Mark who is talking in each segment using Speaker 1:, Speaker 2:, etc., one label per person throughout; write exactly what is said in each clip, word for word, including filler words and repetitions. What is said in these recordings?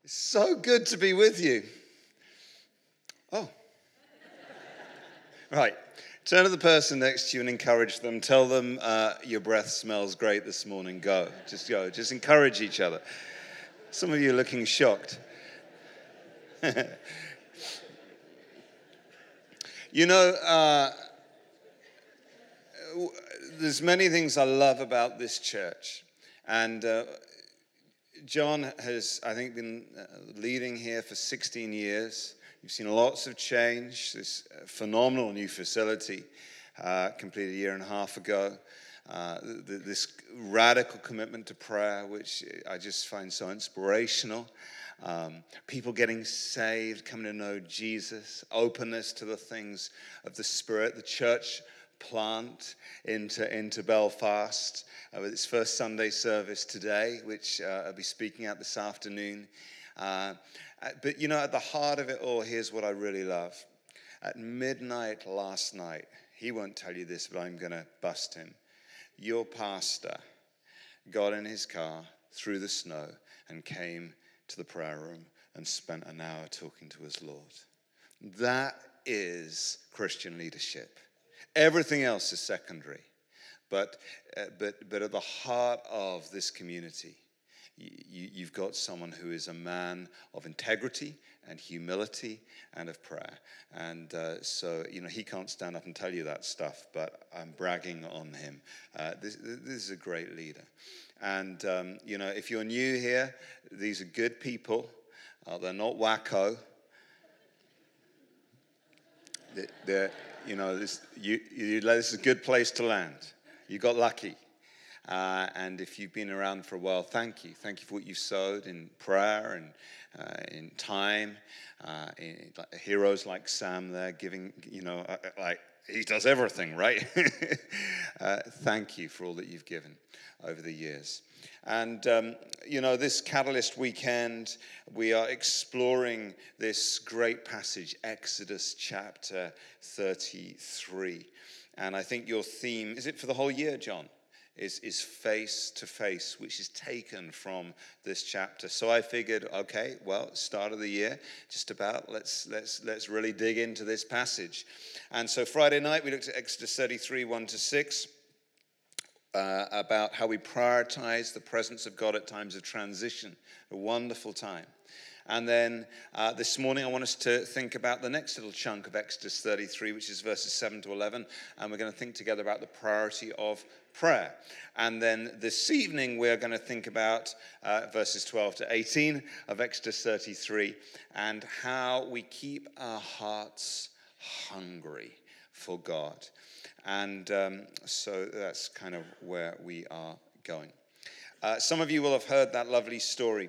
Speaker 1: It's so good to be with you. Oh. Right. Turn to the person next to you and encourage them. Tell them uh, your breath smells great this morning. Go. Just go. Just encourage each other. Some of you are looking shocked. You know, uh, there's many things I love about this church. And uh, John has, I think, been leading here for sixteen years. You've seen lots of change. This phenomenal new facility, uh, completed a year and a half ago. Uh, th- this radical commitment to prayer, which I just find so inspirational. Um, people getting saved, coming to know Jesus, openness to the things of the Spirit, the church plant into, into Belfast uh, with its first Sunday service today, which uh, I'll be speaking at this afternoon. Uh, but, you know, at the heart of it all, here's what I really love. At midnight last night, he won't tell you this, but I'm going to bust him. Your pastor got in his car through the snow and came to the prayer room and spent an hour talking to his Lord. That is Christian leadership. Everything else is secondary. But, uh, but, but at the heart of this community, you, you've got someone who is a man of integrity and humility and of prayer. And uh, so, you know, he can't stand up and tell you that stuff, but I'm bragging on him. Uh, this, this is a great leader. And, um, you know, if you're new here, these are good people. Uh, they're not wacko. They're, they're, you know, this, you, you, this is a good place to land. You got lucky. Uh, and if you've been around for a while, thank you. Thank you for what you've sowed in prayer and uh, in time. Uh, in, like, heroes like Sam there giving, you know, uh, like he does everything, right? uh, thank you for all that you've given over the years. And, um, you know, this Catalyst weekend, we are exploring this great passage, Exodus chapter thirty-three. And I think your theme, is it for the whole year, John? Is, is face to face, which is taken from this chapter. So I figured, okay, well, start of the year, just about, let's let's let's really dig into this passage. And so Friday night, we looked at Exodus thirty-three, one to six, uh, about how we prioritize the presence of God at times of transition. A wonderful time. And then uh, this morning, I want us to think about the next little chunk of Exodus thirty-three, which is verses seven to eleven. And we're going to think together about the priority of prayer. And then this evening, we're going to think about uh, verses twelve to eighteen of Exodus thirty-three and how we keep our hearts hungry for God. And um, so that's kind of where we are going. Uh, some of you will have heard that lovely story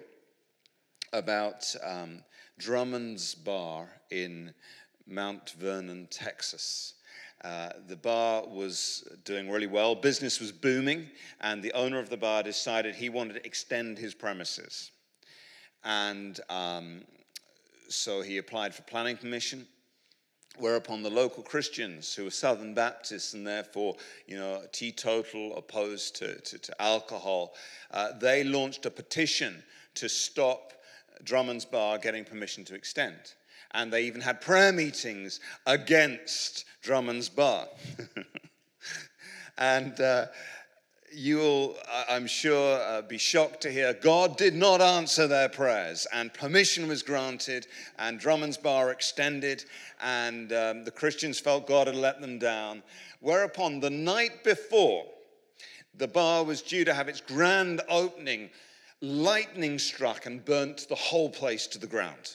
Speaker 1: about um, Drummond's Bar in Mount Vernon, Texas. Uh, the bar was doing really well. Business was booming, and the owner of the bar decided he wanted to extend his premises. And um, so he applied for planning permission, whereupon the local Christians, who were Southern Baptists and therefore, you know, teetotal, opposed to, to, to alcohol, uh, they launched a petition to stop Drummond's Bar getting permission to extend. And they even had prayer meetings against Drummond's Bar. and uh, you'll, I'm sure, uh, be shocked to hear God did not answer their prayers. And permission was granted, and Drummond's Bar extended, and um, the Christians felt God had let them down. Whereupon, the night before the bar was due to have its grand opening, lightning struck and burnt the whole place to the ground.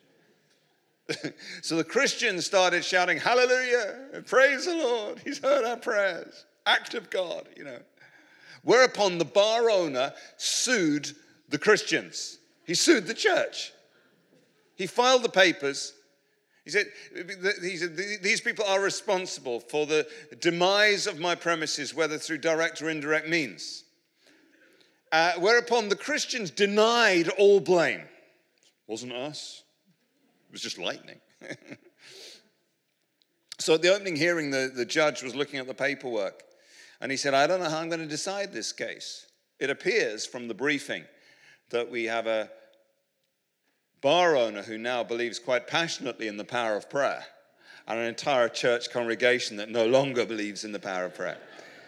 Speaker 1: So the Christians started shouting, hallelujah, praise the Lord, he's heard our prayers, act of God, you know. Whereupon the bar owner sued the Christians. He sued the church. He filed the papers. He said, he said, these people are responsible for the demise of my premises, whether through direct or indirect means. Uh, whereupon the Christians denied all blame. Wasn't us. It was just lightning. So at the opening hearing, the, the judge was looking at the paperwork. And he said, I don't know how I'm going to decide this case. It appears from the briefing that we have a bar owner who now believes quite passionately in the power of prayer, and an entire church congregation that no longer believes in the power of prayer.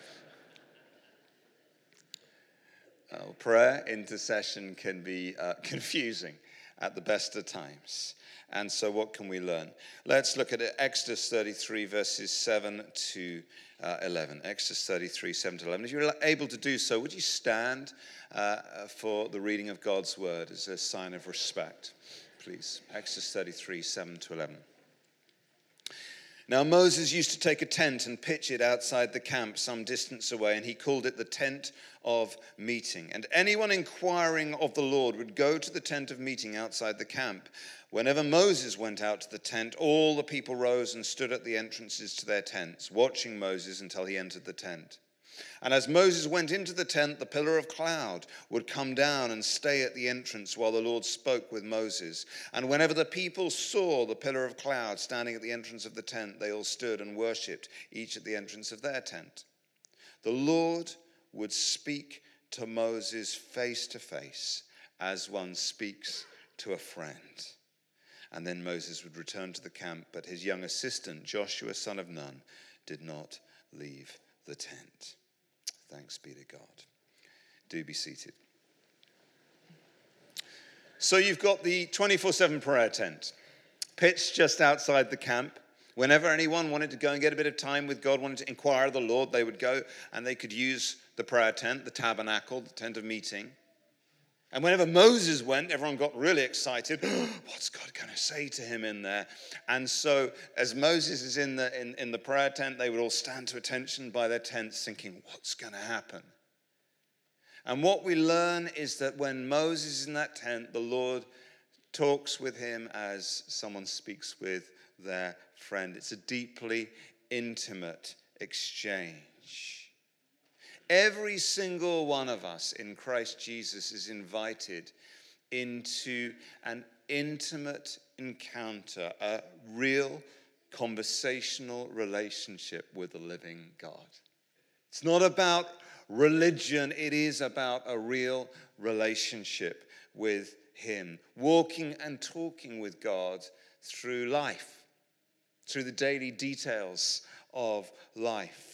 Speaker 1: Uh, prayer, intercession can be uh, confusing at the best of times. And so what can we learn? Let's look at Exodus thirty-three, verses seven to eleven. Exodus thirty-three, seven to eleven. If you're able to do so, would you stand uh, for the reading of God's word as a sign of respect, please? Exodus thirty-three, seven to eleven. Now Moses used to take a tent and pitch it outside the camp some distance away, and he called it the tent of meeting. And anyone inquiring of the Lord would go to the tent of meeting outside the camp. Whenever Moses went out to the tent, all the people rose and stood at the entrances to their tents, watching Moses until he entered the tent. And as Moses went into the tent, the pillar of cloud would come down and stay at the entrance while the Lord spoke with Moses. And whenever the people saw the pillar of cloud standing at the entrance of the tent, they all stood and worshipped, each at the entrance of their tent. The Lord would speak to Moses face to face as one speaks to a friend. And then Moses would return to the camp, but his young assistant, Joshua, son of Nun, did not leave the tent. Thanks be to God. Do be seated. So you've got the twenty-four seven prayer tent pitched just outside the camp. Whenever anyone wanted to go and get a bit of time with God, wanted to inquire of the Lord, they would go and they could use the prayer tent, the tabernacle, the tent of meeting. And whenever Moses went, everyone got really excited. What's God going to say to him in there? And so as Moses is in the in, in the prayer tent, they would all stand to attention by their tents thinking, what's going to happen? And what we learn is that when Moses is in that tent, the Lord talks with him as someone speaks with their friend. It's a deeply intimate exchange. Every single one of us in Christ Jesus is invited into an intimate encounter, a real conversational relationship with the living God. It's not about religion, it is about a real relationship with him, walking and talking with God through life, through the daily details of life.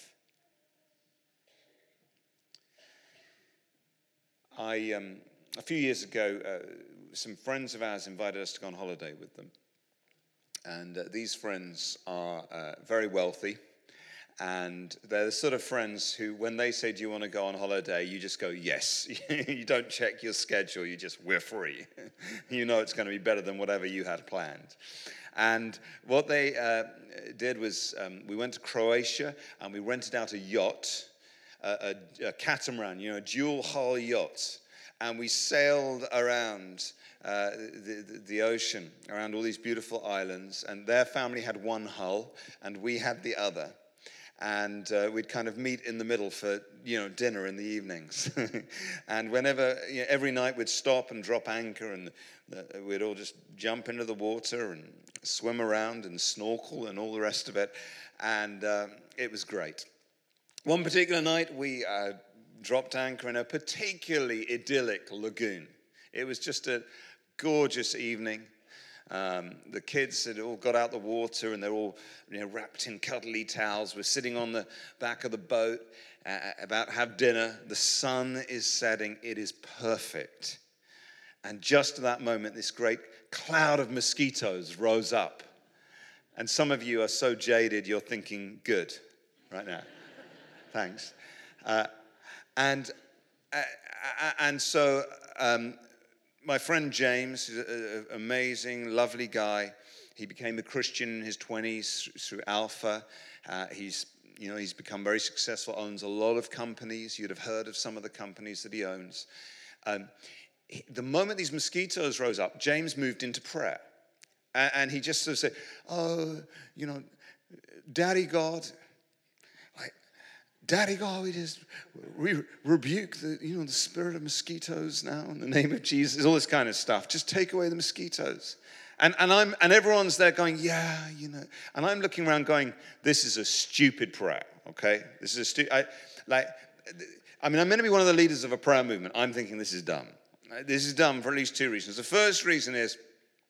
Speaker 1: I, um, a few years ago, uh, some friends of ours invited us to go on holiday with them. And uh, these friends are uh, very wealthy. And they're the sort of friends who, when they say, do you want to go on holiday? You just go, yes. You don't check your schedule. You just, we're free. You know it's going to be better than whatever you had planned. And what they uh, did was um, we went to Croatia and we rented out a yacht. A, a, a catamaran, you know, a dual-hull yacht, and we sailed around uh, the, the, the ocean, around all these beautiful islands, and their family had one hull, and we had the other, and uh, we'd kind of meet in the middle for, you know, dinner in the evenings, and whenever, you know, every night we'd stop and drop anchor, and the, we'd all just jump into the water and swim around and snorkel and all the rest of it, and um, it was great. One particular night, we uh, dropped anchor in a particularly idyllic lagoon. It was just a gorgeous evening. Um, the kids had all got out the water, and they're all, you know, wrapped in cuddly towels. We're sitting on the back of the boat, uh, about to have dinner. The sun is setting. It is perfect. And just at that moment, this great cloud of mosquitoes rose up. And some of you are so jaded, you're thinking, good, right now. Thanks. Uh, and uh, and so um, my friend James, an amazing, lovely guy, he became a Christian in his twenties through Alpha. Uh, he's, you know, he's become very successful, owns a lot of companies. You'd have heard of some of the companies that he owns. Um, he, the moment these mosquitoes rose up, James moved into prayer. And, and he just sort of said, oh, you know, Daddy God, Daddy God, we just we rebuke the, you know, the spirit of mosquitoes now in the name of Jesus, all this kind of stuff. Just take away the mosquitoes. And and I'm and everyone's there going, yeah, you know. And I'm looking around going, this is a stupid prayer, okay? This is a stupid, I, like, I mean, I'm meant to be one of the leaders of a prayer movement. I'm thinking this is dumb. This is dumb for at least two reasons. The first reason is,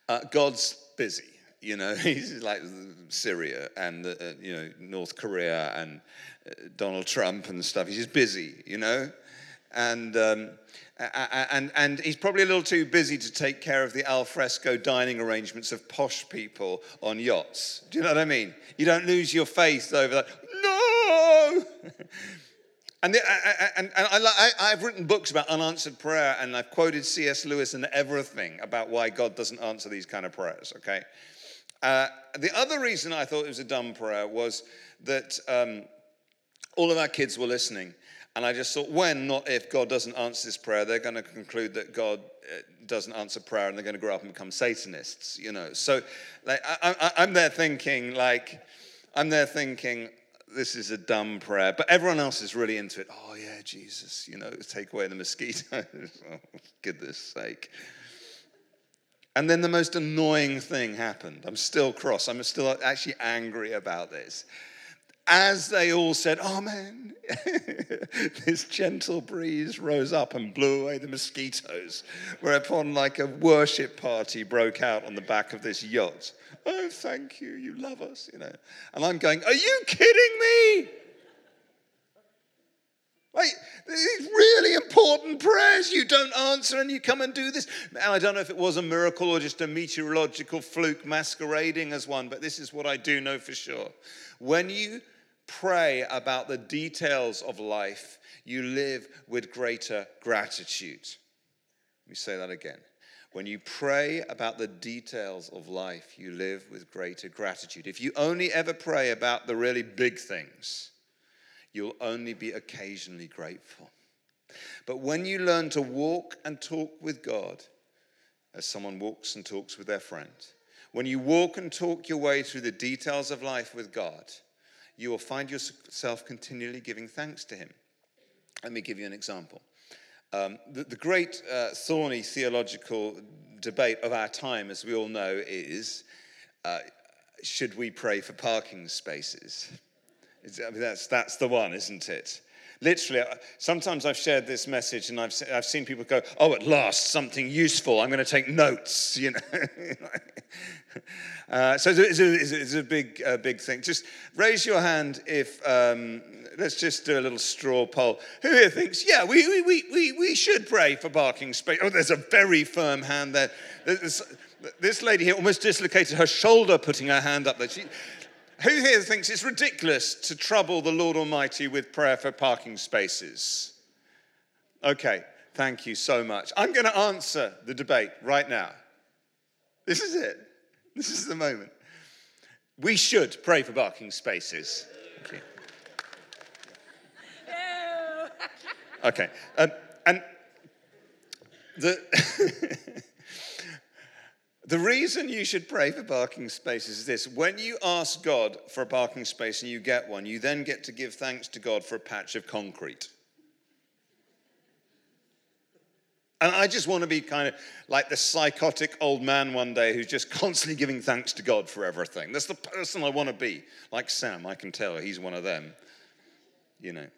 Speaker 1: Uh, God's busy. You know, he's like Syria and, uh, you know, North Korea and uh, Donald Trump and stuff. He's just busy, you know. And, um, and, and he's probably a little too busy to take care of the al fresco dining arrangements of posh people on yachts. Do you know what I mean? You don't lose your faith over that. No! And, the, and, and I, I, I've written books about unanswered prayer, and I've quoted C S Lewis and everything about why God doesn't answer these kind of prayers, okay? Uh, the other reason I thought it was a dumb prayer was that um, all of our kids were listening, and I just thought, when, not if, God doesn't answer this prayer, they're going to conclude that God uh, doesn't answer prayer, and they're going to grow up and become Satanists, you know. So like, I, I, I'm there thinking, like, I'm there thinking, this is a dumb prayer, but everyone else is really into it. Oh, yeah, Jesus, you know, take away the mosquitoes. Oh, goodness sake. And then the most annoying thing happened. I'm still cross. I'm still actually angry about this. As they all said, amen, this gentle breeze rose up and blew away the mosquitoes, whereupon like a worship party broke out on the back of this yacht. Oh, thank you, you love us, you know. And I'm going, are you kidding me? Like, these really important prayers you don't answer and you come and do this. And I don't know if it was a miracle or just a meteorological fluke masquerading as one, but this is what I do know for sure. When you pray about the details of life, you live with greater gratitude. Let me say that again. When you pray about the details of life, you live with greater gratitude. If you only ever pray about the really big things, you'll only be occasionally grateful. But when you learn to walk and talk with God as someone walks and talks with their friend, when you walk and talk your way through the details of life with God, you will find yourself continually giving thanks to him. Let me give you an example. Um, the, the great uh, thorny theological debate of our time, as we all know, is uh, should we pray for parking spaces? It's, I mean, that's, that's the one, isn't it? Literally, sometimes I've shared this message and I've, I've seen people go, oh, at last, something useful. I'm going to take notes, you know. uh, so it's a, it's a, it's a big, uh, big thing. Just raise your hand if, um, let's just do a little straw poll. Who here thinks, yeah, we, we, we, we, we should pray for parking space? Oh, there's a very firm hand there. There's, this lady here almost dislocated her shoulder putting her hand up there. She, Who here thinks it's ridiculous to trouble the Lord Almighty with prayer for parking spaces? Okay, thank you so much. I'm going to answer the debate right now. This is it. This is the moment. We should pray for parking spaces. Thank you. Okay, um, and the... The reason you should pray for parking spaces is this. When you ask God for a parking space and you get one, you then get to give thanks to God for a patch of concrete. And I just want to be kind of like the psychotic old man one day who's just constantly giving thanks to God for everything. That's the person I want to be. Like Sam, I can tell he's one of them, you know.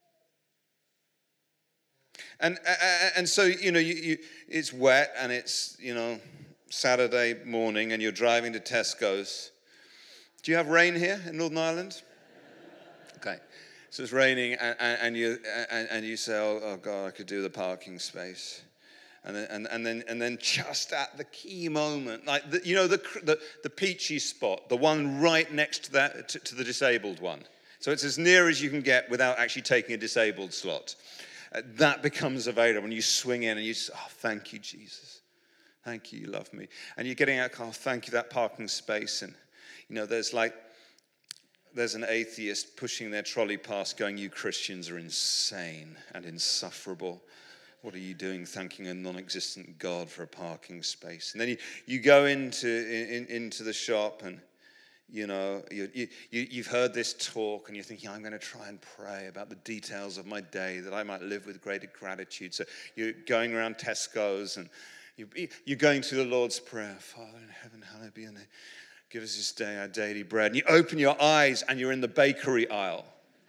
Speaker 1: And and so, you know, you, you, it's wet and it's, you know, Saturday morning and you're driving to Tesco's. Do you have rain here in Northern Ireland? Okay. So it's raining and, and you and, and you say, oh, oh God, I could do the parking space. And then, and, and then and then just at the key moment, like the, you know the, the the peachy spot, the one right next to that to, to the disabled one. So it's as near as you can get without actually taking a disabled slot. Uh, that becomes available and you swing in and you say, oh, thank you, Jesus. Thank you, you love me. And you're getting out, oh, thank you, that parking space. And, you know, there's like, there's an atheist pushing their trolley past going, you Christians are insane and insufferable. What are you doing thanking a non-existent God for a parking space? And then you, you go into, in, into the shop and, you know, you, you, you've heard this talk and you're thinking, I'm going to try and pray about the details of my day that I might live with greater gratitude. So you're going around Tesco's and you're going through the Lord's Prayer. Father in heaven, hallowed be your name. Give us this day our daily bread. And you open your eyes and you're in the bakery aisle.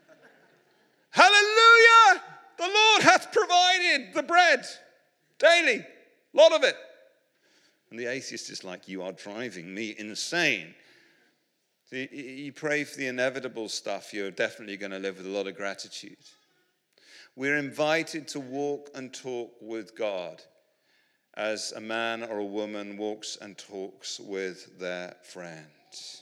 Speaker 1: Hallelujah! The Lord hath provided the bread daily, a lot of it. And the atheist is like, you are driving me insane. So you, you pray for the inevitable stuff, you're definitely going to live with a lot of gratitude. We're invited to walk and talk with God as a man or a woman walks and talks with their friends.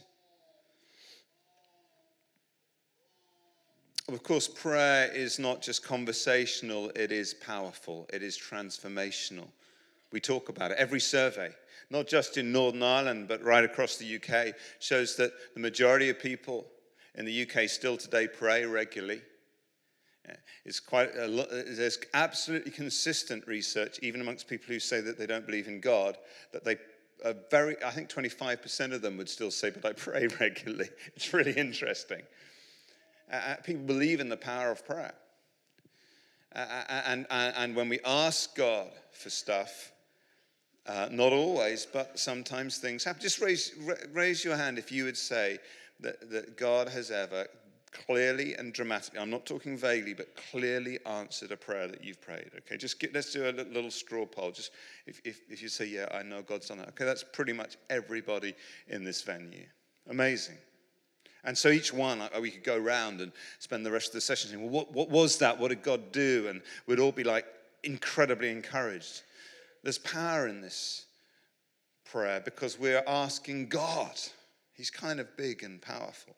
Speaker 1: Of course, prayer is not just conversational, it is powerful, it is transformational. We talk about it. Every survey, not just in Northern Ireland, but right across the U K, shows that the majority of people in the U K still today pray regularly. It's quite a lot, there's absolutely consistent research, even amongst people who say that they don't believe in God, that they are very, I think twenty-five percent of them would still say, but I pray regularly. It's really interesting. Uh, people believe in the power of prayer. Uh, and, and, and when we ask God for stuff, uh, not always, but sometimes things happen. Just raise, raise your hand if you would say that, that God has ever clearly and dramatically, I'm not talking vaguely, but clearly answered a prayer that you've prayed. Okay, just get, let's do a little straw poll. Just if, if, if you say, yeah, I know God's done that. Okay, that's pretty much everybody in this venue. Amazing. And so each one, we could go around and spend the rest of the session saying, well, what, what was that? What did God do? And we'd all be like incredibly encouraged. There's power in this prayer because we're asking God. He's kind of big and powerful.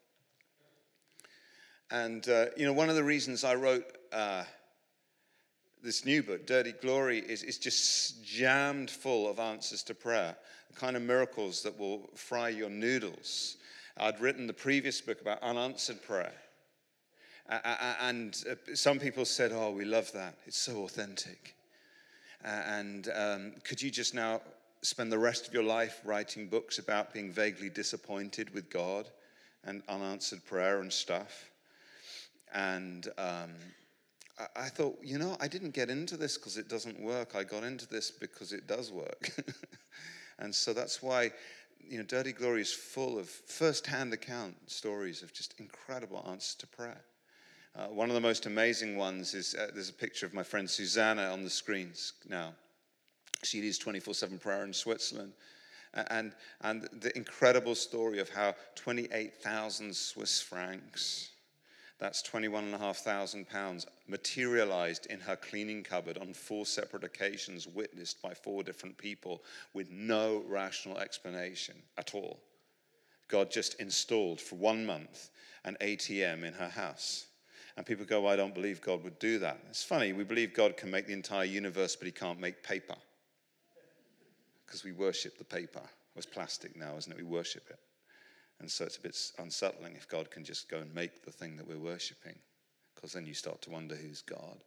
Speaker 1: And, uh, you know, one of the reasons I wrote uh, this new book, Dirty Glory, is, is just jammed full of answers to prayer, the kind of miracles that will fry your noodles. I'd written the previous book about unanswered prayer. And some people said, oh, we love that. It's so authentic. And um, could you just now spend the rest of your life writing books about being vaguely disappointed with God and unanswered prayer and stuff? And um, I, I thought, you know, I didn't get into this because it doesn't work. I got into this because it does work. And so that's why, you know, Dirty Glory is full of first-hand account stories of just incredible answers to prayer. Uh, one of the most amazing ones is, uh, there's a picture of my friend Susanna on the screens now. She leads twenty-four seven prayer in Switzerland. And, and the incredible story of how twenty-eight thousand Swiss francs, that's twenty-one thousand five hundred pounds, materialized in her cleaning cupboard on four separate occasions, witnessed by four different people with no rational explanation at all. God just installed for one month an A T M in her house. And people go, well, I don't believe God would do that. It's funny, we believe God can make the entire universe, but he can't make paper. Because we worship the paper. It's plastic now, isn't it? We worship it. And so it's a bit unsettling if God can just go and make the thing that we're worshiping, because then you start to wonder who's God.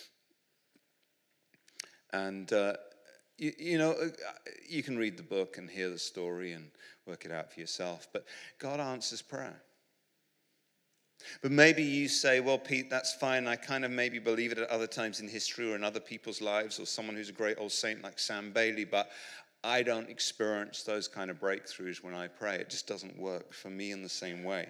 Speaker 1: And, uh, you, you know, you can read the book and hear the story and work it out for yourself, but God answers prayer. But maybe you say, well, Pete, that's fine. I kind of maybe believe it at other times in history or in other people's lives, or someone who's a great old saint like Sam Bailey, but I don't experience those kind of breakthroughs when I pray. It just doesn't work for me in the same way.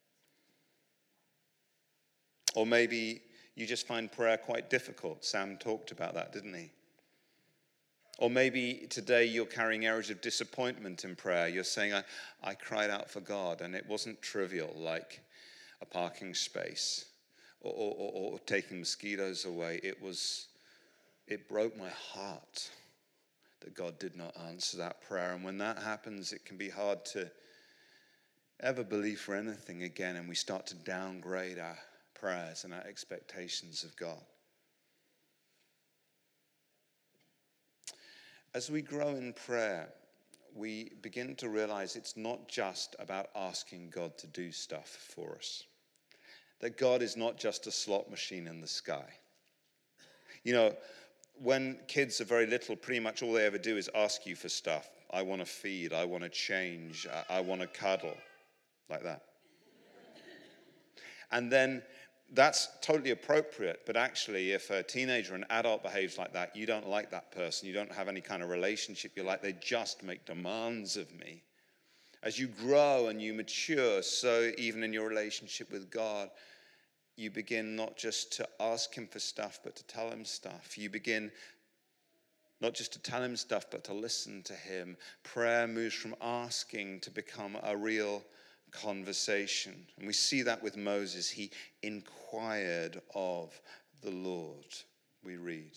Speaker 1: Or maybe you just find prayer quite difficult. Sam talked about that, didn't he? Or maybe today you're carrying areas of disappointment in prayer. You're saying, I, I cried out for God, and it wasn't trivial, like a parking space or, or, or, or taking mosquitoes away. It was, it broke my heart that God did not answer that prayer. And when that happens, it can be hard to ever believe for anything again, and we start to downgrade our prayers and our expectations of God. As we grow in prayer, we begin to realize it's not just about asking God to do stuff for us. That God is not just a slot machine in the sky. You know, when kids are very little, pretty much all they ever do is ask you for stuff. I want to feed, I want to change, I, I want to cuddle, like that. And then that's totally appropriate, but actually if a teenager or an adult behaves like that, you don't like that person, you don't have any kind of relationship, you're like, they just make demands of me. As you grow and you mature, so even in your relationship with God, you begin not just to ask him for stuff, but to tell him stuff. You begin not just to tell him stuff, but to listen to him. Prayer moves from asking to become a real conversation. And we see that with Moses. He inquired of the Lord, we read.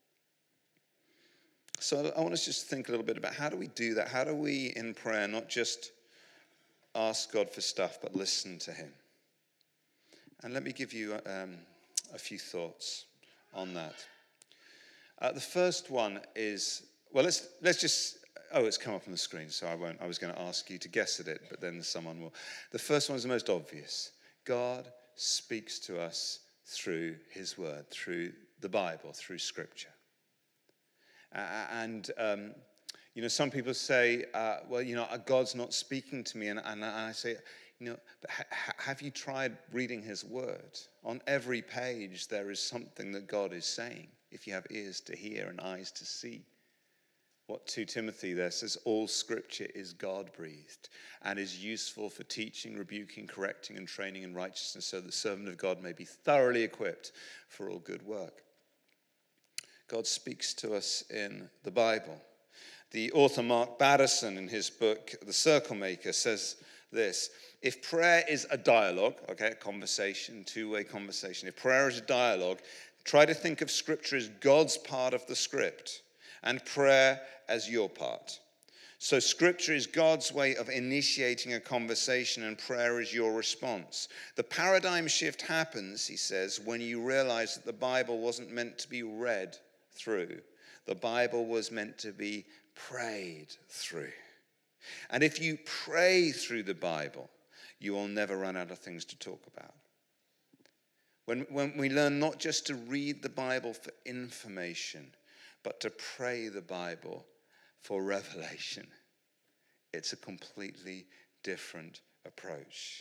Speaker 1: So I want us just to think a little bit about how do we do that? How do we, in prayer, not just ask God for stuff, but listen to him? And let me give you um, a few thoughts on that. Uh, the first one is, well, let's let's just, oh, it's come up on the screen, so I won't, I was going to ask you to guess at it, but then someone will. The first one is the most obvious. God speaks to us through his word, through the Bible, through Scripture. Uh, and, um, you know, some people say, uh, well, you know, God's not speaking to me. And, and I say, you know, but ha- have you tried reading his word? On every page, there is something that God is saying, if you have ears to hear and eyes to see. What Second Timothy there says, all Scripture is God-breathed and is useful for teaching, rebuking, correcting, and training in righteousness, so the servant of God may be thoroughly equipped for all good work. God speaks to us in the Bible. The author Mark Batterson, in his book, The Circle Maker, says this: if prayer is a dialogue, okay, a conversation, two-way conversation, if prayer is a dialogue, try to think of Scripture as God's part of the script and prayer as your part. So Scripture is God's way of initiating a conversation, and prayer is your response. The paradigm shift happens, he says, when you realize that the Bible wasn't meant to be read through. The Bible was meant to be prayed through. And if you pray through the Bible, you will never run out of things to talk about. When, when we learn not just to read the Bible for information, but to pray the Bible for revelation, it's a completely different approach.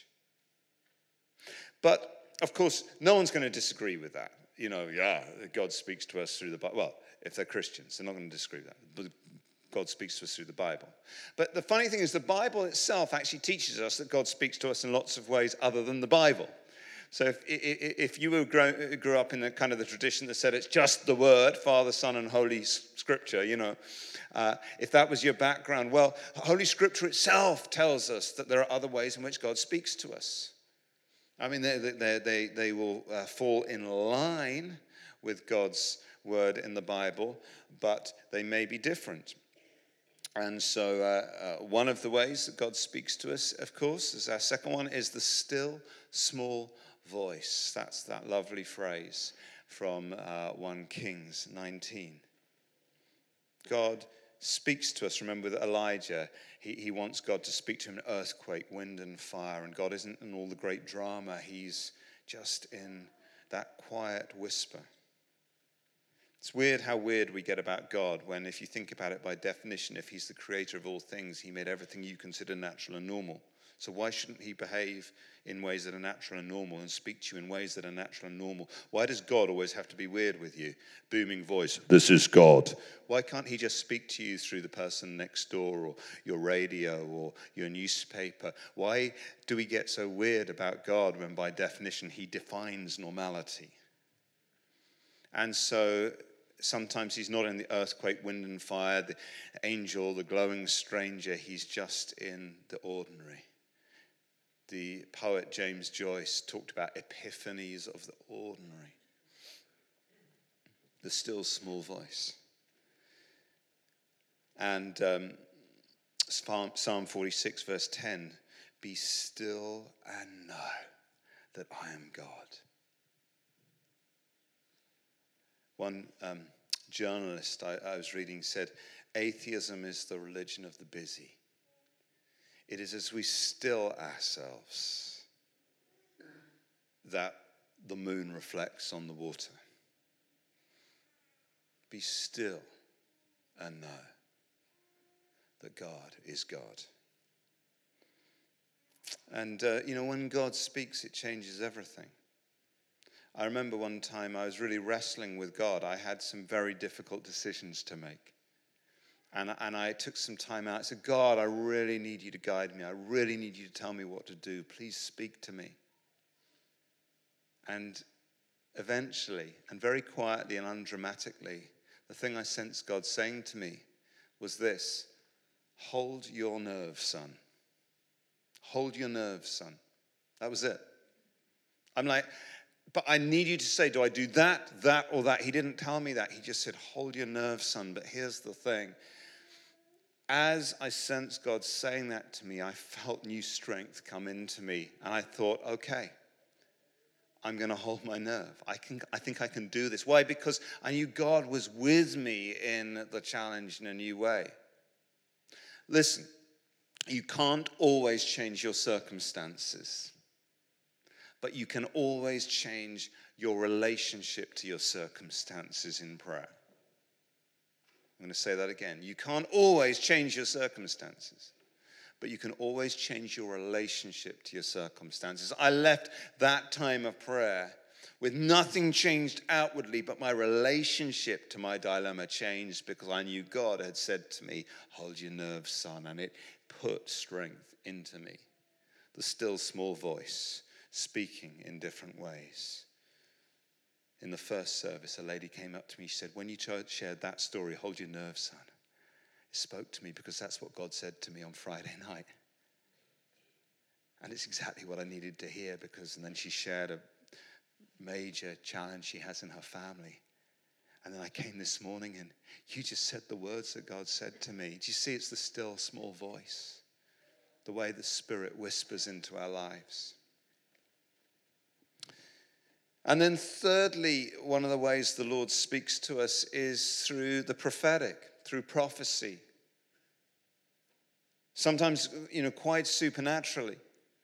Speaker 1: But, of course, no one's going to disagree with that. You know, yeah, God speaks to us through the Bible. Well, if they're Christians, they're not going to disagree with that. But God speaks to us through the Bible. But the funny thing is, the Bible itself actually teaches us that God speaks to us in lots of ways other than the Bible. So if, if you grew, grew up in the kind of the tradition that said it's just the Word, Father, Son, and Holy Scripture, you know, uh, if that was your background, well, Holy Scripture itself tells us that there are other ways in which God speaks to us. I mean, they, they, they, they will uh, fall in line with God's word in the Bible, but they may be different. And so uh, uh, one of the ways that God speaks to us, of course, is our second one, is the still small voice. That's that lovely phrase from uh, First Kings nineteen. God speaks to us. Remember with Elijah, he, he wants God to speak to him in earthquake, wind, and fire. And God isn't in all the great drama. He's just in that quiet whisper. It's weird how weird we get about God when, if you think about it by definition, if he's the creator of all things, he made everything you consider natural and normal. So why shouldn't he behave in ways that are natural and normal and speak to you in ways that are natural and normal? Why does God always have to be weird with you? Booming voice, this is God. Why can't he just speak to you through the person next door or your radio or your newspaper? Why do we get so weird about God when by definition he defines normality? And so sometimes he's not in the earthquake, wind and fire, the angel, the glowing stranger. He's just in the ordinary. The poet James Joyce talked about epiphanies of the ordinary. The still small voice. And um, Psalm forty-six verse ten, be still and know that I am God. One um, journalist I, I was reading said, atheism is the religion of the busy. It is as we still ourselves that the moon reflects on the water. Be still and know that God is God. And, uh, you know, when God speaks, it changes everything. I remember one time I was really wrestling with God. I had some very difficult decisions to make. And, and I took some time out. I said, God, I really need you to guide me. I really need you to tell me what to do. Please speak to me. And eventually, and very quietly and undramatically, the thing I sensed God saying to me was this: hold your nerve, son. Hold your nerve, son. That was it. I'm like, but I need you to say, do I do that, that, or that? He didn't tell me that. He just said, hold your nerve, son. But here's the thing. As I sensed God saying that to me, I felt new strength come into me. And I thought, okay, I'm going to hold my nerve. I can. I think I can do this. Why? Because I knew God was with me in the challenge in a new way. Listen, you can't always change your circumstances, but you can always change your relationship to your circumstances in prayer. I'm going to say that again. You can't always change your circumstances, but you can always change your relationship to your circumstances. I left that time of prayer with nothing changed outwardly, but my relationship to my dilemma changed because I knew God had said to me, hold your nerve, son, and it put strength into me. The still small voice speaking in different ways. In the first service, a lady came up to me. She said, when you shared that story, hold your nerve, son, it spoke to me because that's what God said to me on Friday night. And it's exactly what I needed to hear because, and then she shared a major challenge she has in her family. And then I came this morning and you just said the words that God said to me. Do you see it's the still small voice? The way the Spirit whispers into our lives. And then thirdly, one of the ways the Lord speaks to us is through the prophetic, through prophecy. Sometimes, you know, quite supernaturally.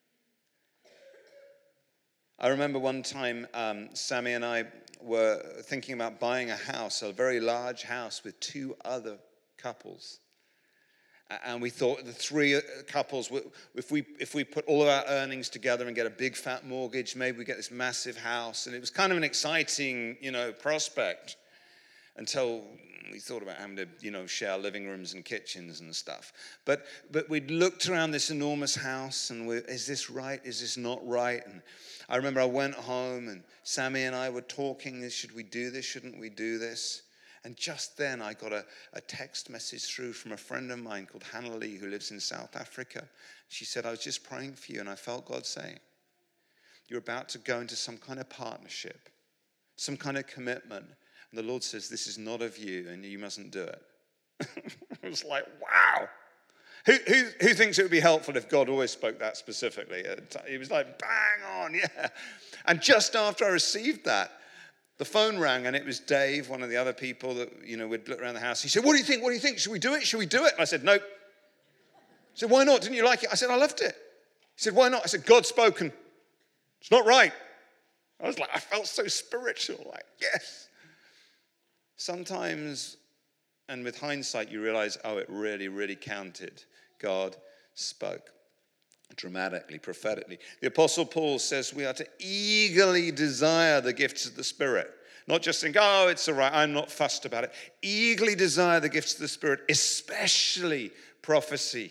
Speaker 1: I remember one time um, Sammy and I were thinking about buying a house, a very large house with two other couples. And we thought the three couples, if we if we put all of our earnings together and get a big fat mortgage, maybe we get this massive house. And it was kind of an exciting, you know, prospect until we thought about having to, you know, share living rooms and kitchens and stuff. But but we'd looked around this enormous house and we, is this right? Is this not right? And I remember I went home and Sammy and I were talking, should we do this? Shouldn't we do this? And just then I got a, a text message through from a friend of mine called Hannah Lee who lives in South Africa. She said, I was just praying for you and I felt God saying, you're about to go into some kind of partnership, some kind of commitment. And the Lord says, this is not of you and you mustn't do it. I was like, wow. Who, who, who thinks it would be helpful if God always spoke that specifically? He was like, bang on, yeah. And just after I received that, the phone rang and it was Dave, one of the other people that, you know, we'd look around the house. He said, what do you think? What do you think? Should we do it? Should we do it? And I said, nope. He said, why not? Didn't you like it? I said, I loved it. He said, why not? I said, God's spoken. It's not right. I was like, I felt so spiritual, like, yes. Sometimes, and with hindsight, you realize, oh, it really, really counted. God spoke dramatically, prophetically. The Apostle Paul says we are to eagerly desire the gifts of the Spirit. Not just think, oh, it's all right, I'm not fussed about it. Eagerly desire the gifts of the Spirit, especially prophecy.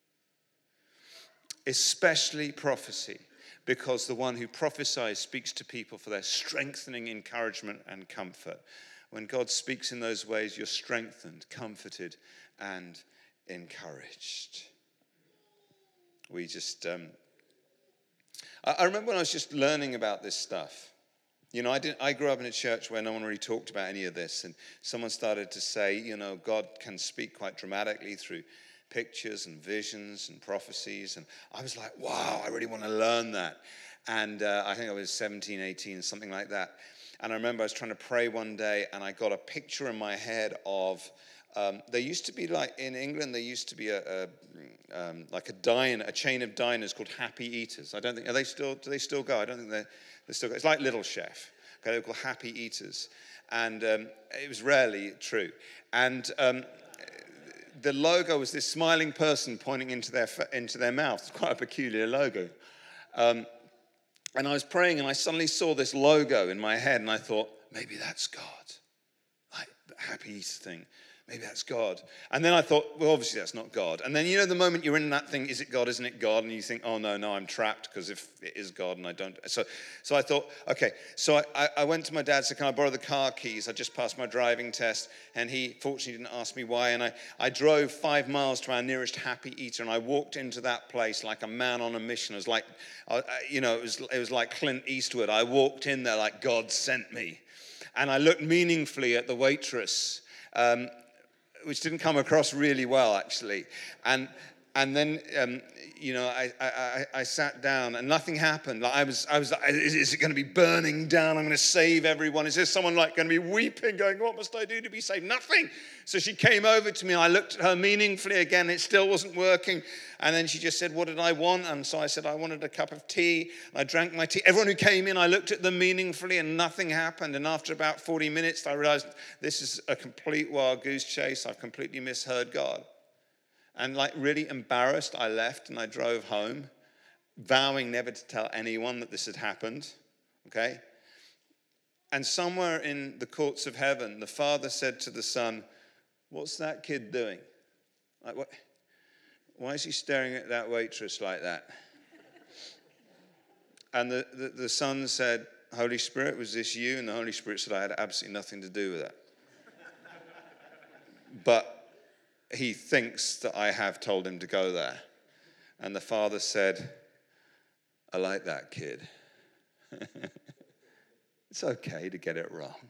Speaker 1: Especially prophecy. Because the one who prophesies speaks to people for their strengthening, encouragement, and comfort. When God speaks in those ways, you're strengthened, comforted, and encouraged. We just, um, I, I remember when I was just learning about this stuff. You know, I didn't. I grew up in a church where no one really talked about any of this. And someone started to say, you know, God can speak quite dramatically through pictures and visions and prophecies. And I was like, wow, I really want to learn that. And uh, I think I was seventeen, eighteen, something like that. And I remember I was trying to pray one day and I got a picture in my head of, um, there used to be like, in England, there used to be a, a um, like a diner, a chain of diners called Happy Eaters. I don't think, are they still, do they still go? I don't think they're, they're still go. It's like Little Chef. Okay, they're called Happy Eaters. And um, it was rarely true. And um, the logo was this smiling person pointing into their, into their mouth. It's quite a peculiar logo. Um, And I was praying and I suddenly saw this logo in my head and I thought, maybe that's God. Like the Happy Easter thing. maybe that's God. And then I thought, well, obviously that's not God. And then, you know, the moment you're in that thing, is it God, isn't it God? And you think, oh, no, no, I'm trapped, because if it is God and I don't. So so I thought, okay. So I, I, I went to my dad, said, can I borrow the car keys? I just passed my driving test. And he fortunately didn't ask me why. And I, I drove five miles to our nearest Happy Eater. And I walked into that place like a man on a mission. It was like, uh, you know, it was, it was like Clint Eastwood. I walked in there like God sent me. And I looked meaningfully at the waitress, um, which didn't come across really well, actually. And and then, um, you know, I, I I sat down and nothing happened. Like I was, I was like, is, is it going to be burning down? I'm going to save everyone. Is there someone like going to be weeping, going, what must I do to be saved? Nothing. So she came over to me. I looked at her meaningfully again. It still wasn't working. And then she just said, what did I want? And so I said, I wanted a cup of tea. I drank my tea. Everyone who came in, I looked at them meaningfully and nothing happened. And after about forty minutes, I realized this is a complete wild goose chase. I've completely misheard God. And like really embarrassed, I left and I drove home, vowing never to tell anyone that this had happened, okay? And somewhere in the courts of heaven, the Father said to the Son, what's that kid doing? Like, what? Why is he staring at that waitress like that? And the, the, the Son said, Holy Spirit, was this you? And the Holy Spirit said, I had absolutely nothing to do with that. But he thinks that I have told him to go there. And the Father said, I like that kid. It's okay to get it wrong.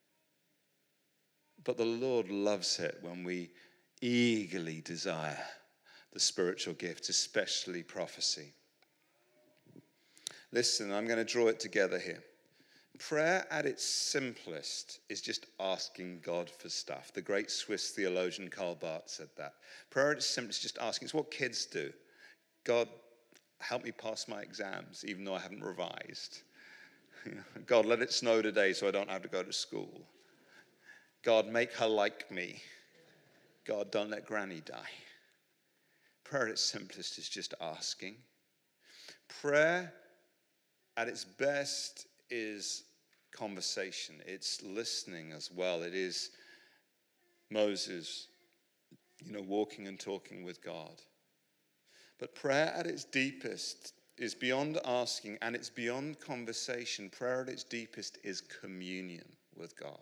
Speaker 1: But the Lord loves it when we eagerly desire the spiritual gifts, especially prophecy. Listen, I'm going to draw it together here. Prayer at its simplest is just asking God for stuff. The great Swiss theologian Karl Barth said that. Prayer at its simplest is just asking. It's what kids do. God, help me pass my exams, even though I haven't revised. God, let it snow today so I don't have to go to school. God, make her like me. God, don't let Granny die. Prayer at its simplest is just asking. Prayer at its best is conversation. It's listening as well. It is Moses, you know, walking and talking with God. But prayer at its deepest is beyond asking, and it's beyond conversation. Prayer at its deepest is communion with God.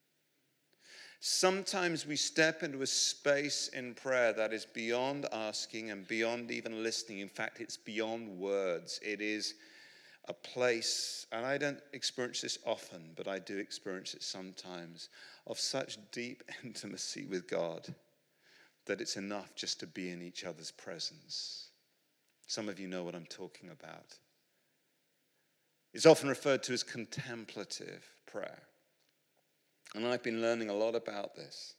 Speaker 1: Sometimes we step into a space in prayer that is beyond asking and beyond even listening. In fact, it's beyond words. It is a place, and I don't experience this often, but I do experience it sometimes, of such deep intimacy with God that it's enough just to be in each other's presence. Some of you know what I'm talking about. It's often referred to as contemplative prayer. And I've been learning a lot about this.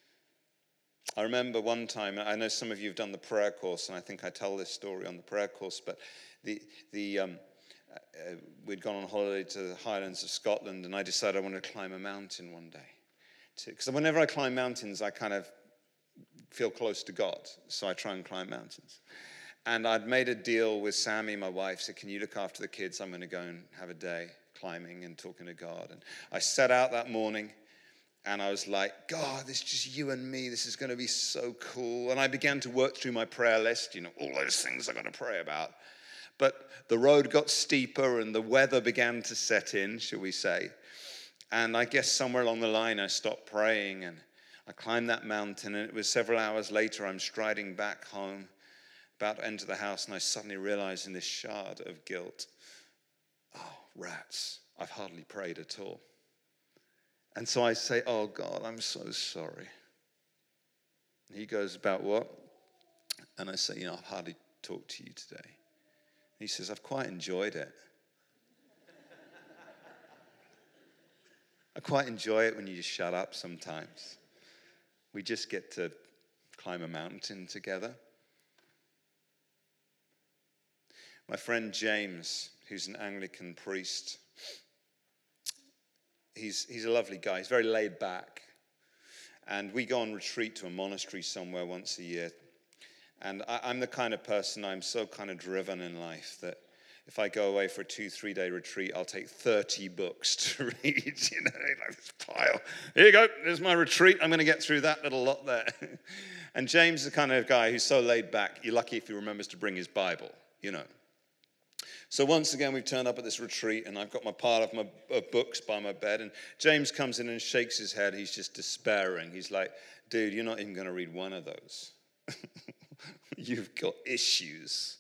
Speaker 1: I remember one time, I know some of you have done the prayer course, and I think I tell this story on the prayer course, but the the um, uh, we'd gone on holiday to the Highlands of Scotland, and I decided I wanted to climb a mountain one day. Because whenever I climb mountains, I kind of feel close to God, so I try and climb mountains. And I'd made a deal with Sammy, my wife, said, can you look after the kids? I'm going to go and have a day climbing and talking to God. And I set out that morning, and I was like, God, this is just you and me. This is going to be so cool. And I began to work through my prayer list, you know, all those things I've got to pray about. But the road got steeper and the weather began to set in, shall we say. And I guess somewhere along the line I stopped praying and I climbed that mountain. And it was several hours later I'm striding back home, about to enter the house, and I suddenly realized in this shard of guilt, oh, rats, I've hardly prayed at all. And so I say, oh, God, I'm so sorry. And he goes, about what? And I say, you know, I've hardly talked to you today. He says, I've quite enjoyed it. I quite enjoy it when you just shut up sometimes. We just get to climb a mountain together. My friend James, who's an Anglican priest, he's he's a lovely guy. He's very laid back. And we go on retreat to a monastery somewhere once a year. And I, I'm the kind of person, I'm so kind of driven in life that if I go away for a two, three day retreat, I'll take thirty books to read, you know, like this pile. Here you go, there's my retreat. I'm going to get through that little lot there. And James is the kind of guy who's so laid back, you're lucky if he remembers to bring his Bible, you know. So once again, we've turned up at this retreat, and I've got my pile of my of books by my bed, and James comes in and shakes his head. He's just despairing. He's like, dude, you're not even going to read one of those. You've got issues.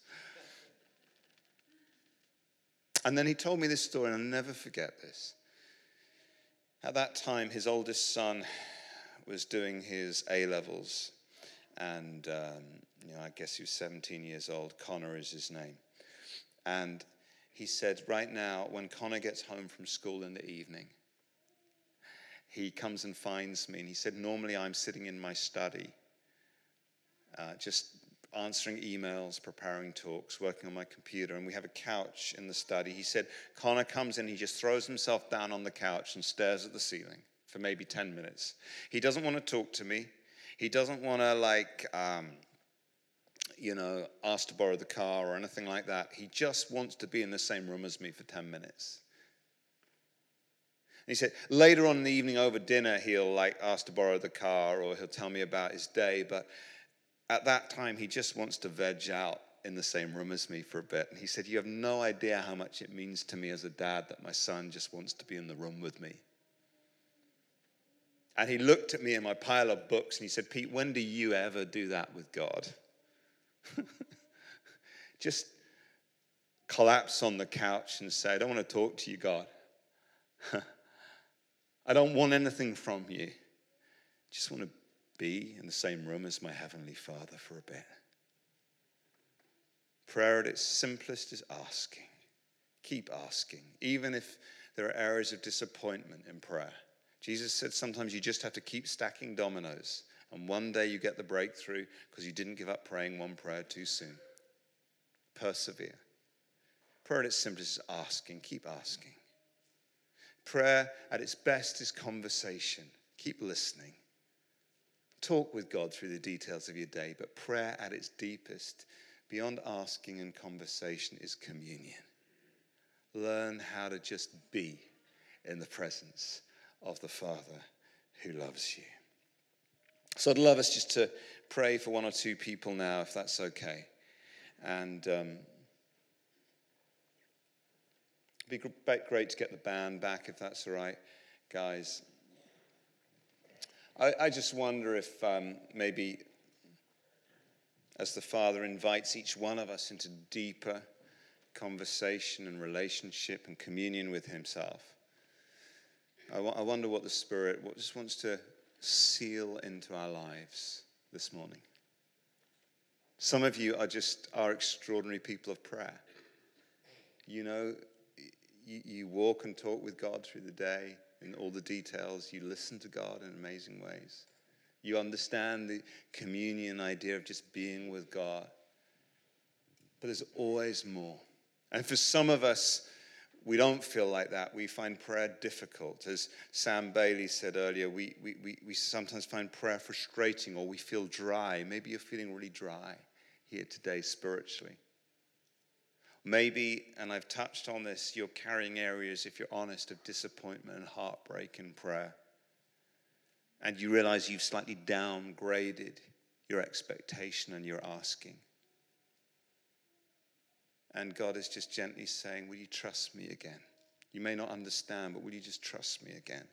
Speaker 1: And then he told me this story, and I'll never forget this. At that time, his oldest son was doing his A-levels, and um, you know, I guess he was seventeen years old. Connor is his name. And he said, right now, when Connor gets home from school in the evening, he comes and finds me. And he said, normally I'm sitting in my study, uh, just answering emails, preparing talks, working on my computer. And we have a couch in the study. He said, Connor comes in, he just throws himself down on the couch and stares at the ceiling for maybe ten minutes. He doesn't want to talk to me. He doesn't want to, like... Um, you know, asked to borrow the car or anything like that. He just wants to be in the same room as me for ten minutes. And he said, later on in the evening over dinner, he'll like ask to borrow the car or he'll tell me about his day. But at that time, he just wants to veg out in the same room as me for a bit. And he said, you have no idea how much it means to me as a dad that my son just wants to be in the room with me. And he looked at me in my pile of books and he said, Pete, when do you ever do that with God? Just collapse on the couch and say, I don't want to talk to you, God. I don't want anything from you. Just want to be in the same room as my Heavenly Father for a bit. Prayer at its simplest is asking. Keep asking, even if there are areas of disappointment in prayer. Jesus said sometimes you just have to keep stacking dominoes. And one day you get the breakthrough because you didn't give up praying one prayer too soon. Persevere. Prayer at its simplest is asking. Keep asking. Prayer at its best is conversation. Keep listening. Talk with God through the details of your day. But prayer at its deepest, beyond asking and conversation, is communion. Learn how to just be in the presence of the Father who loves you. So I'd love us just to pray for one or two people now, if that's okay. And um, it'd be great to get the band back, if that's all right, guys. I, I just wonder if um, maybe as the Father invites each one of us into deeper conversation and relationship and communion with himself, I, w- I wonder what the Spirit what just wants to seal into our lives this morning. Some of you are just are extraordinary people of prayer. You know, you, you walk and talk with God through the day in all the details. You listen to God in amazing ways. You understand the communion idea of just being with God. But there's always more. And for some of us, we don't feel like that. We find prayer difficult. As Sam Bailey said earlier, we, we, we, we sometimes find prayer frustrating or we feel dry. Maybe you're feeling really dry here today spiritually. Maybe, and I've touched on this, you're carrying areas, if you're honest, of disappointment and heartbreak in prayer. And you realize you've slightly downgraded your expectation and your asking. And God is just gently saying, will you trust me again? You may not understand, but will you just trust me again?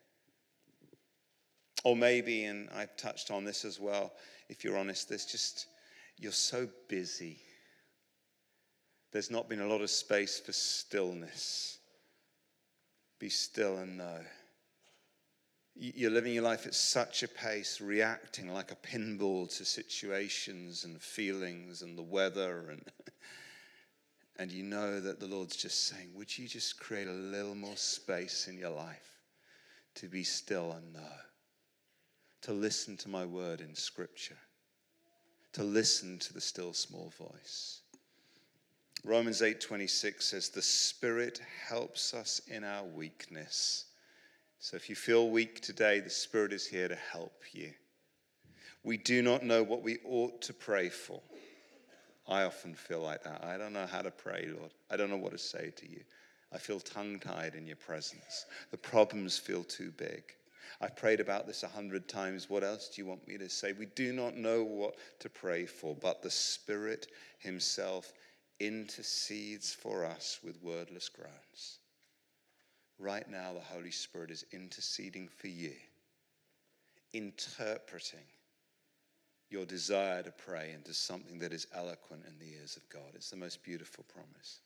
Speaker 1: Or maybe, and I've touched on this as well, if you're honest, there's just, you're so busy. There's not been a lot of space for stillness. Be still and know. You're living your life at such a pace, reacting like a pinball to situations and feelings and the weather and... And you know that the Lord's just saying, would you just create a little more space in your life to be still and know, to listen to my word in Scripture, to listen to the still small voice. Romans eight twenty-six says, the Spirit helps us in our weakness. So if you feel weak today, the Spirit is here to help you. We do not know what we ought to pray for. I often feel like that. I don't know how to pray, Lord. I don't know what to say to you. I feel tongue-tied in your presence. The problems feel too big. I've prayed about this a hundred times. What else do you want me to say? We do not know what to pray for, but the Spirit himself intercedes for us with wordless groans. Right now, the Holy Spirit is interceding for you, interpreting your desire to pray into something that is eloquent in the ears of God. It's the most beautiful promise.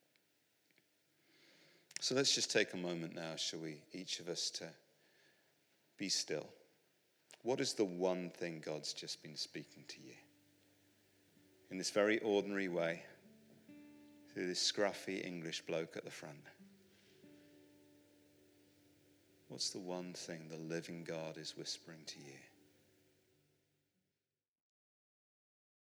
Speaker 1: So let's just take a moment now, shall we, each of us, to be still. What is the one thing God's just been speaking to you? In this very ordinary way, through this scruffy English bloke at the front. What's the one thing the living God is whispering to you?